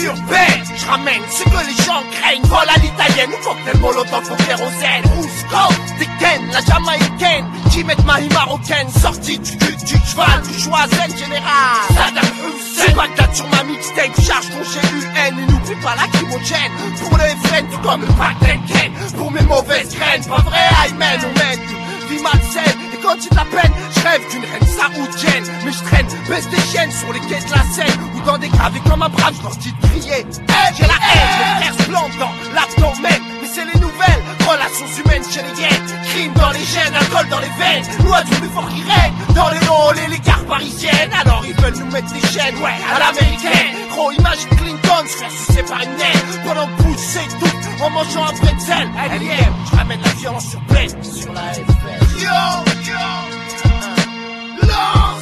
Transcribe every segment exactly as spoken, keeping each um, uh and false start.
urbaine. Je ramène ce que les gens craignent. Vol à l'italienne ou cocktail molotov au kérosène. Rousco, Tekken, la jamaïcaine, qui mettent ma marocaine. Sortie du cul du cheval, du choisen général. Saddam Hussein, Bagdad sur ma mixtape. Charge ton G U N et n'oublie pas lacrymogène. Pour le F N, tout comme le Pac-Ken. Pour mes mauvaises graines, pas vrai, Aymen, on mène une vie malsaine. Et quand il la peine, je rêve d'une reine saoudienne. Mais je traîne, baisse des chiennes sur les quais de la Seine. Ou dans des gravés comme un brave, je leur dis de crier. Hey, j'ai la haine, les frères se plantent dans l'abdomen. Mais c'est les nouvelles relations humaines chez les hyènes. Crime dans les gènes, alcool dans les veines. Loi du plus fort qui règne dans les halls et les gares parisiennes. Alors ils veulent nous mettre des chaînes, ouais, à l'américaine. Gros, imagine Clinton se faire sucer par une naine. Pendant que Bush s'étouffe en mangeant un pretzel. L I M, je ramène la violence sur pleine sur la F L. Yo, yo, lance.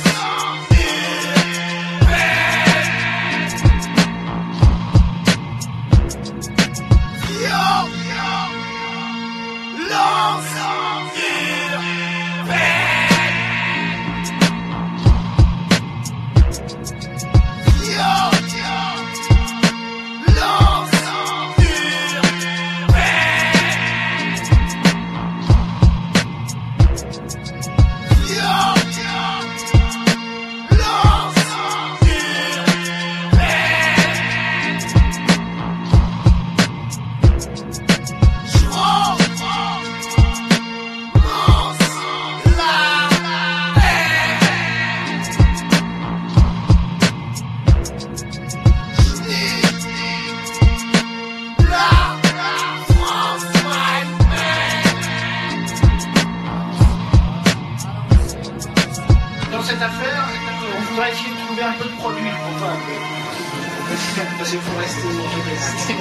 Dans cette affaire, on voudrait essayer de trouver un peu de produit pour toi. Parce qu'il faut rester modeste.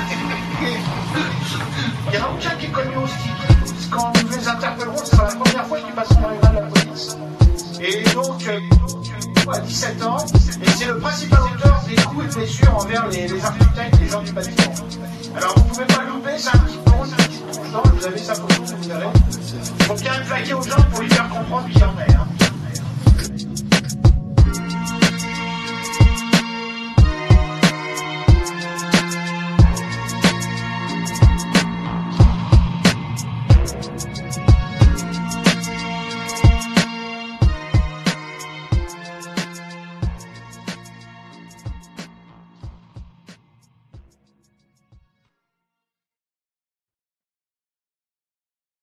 Il y en a aucun qui est connu au stick. Quand nous les interpellerons, ce sera la première fois qu'ils passeront dans les mains de la police. Et donc, euh, à dix-sept ans, et c'est le principal auteur des coups et blessures envers les, les architectes, les gens du bâtiment. Alors vous pouvez pas le louper, c'est un petit peu, c'est un petit tronche d'ange, vous avez sa photo, vous verrez. Faut bien le plaquer aux gens pour lui faire comprendre qu'il y en est. Hein.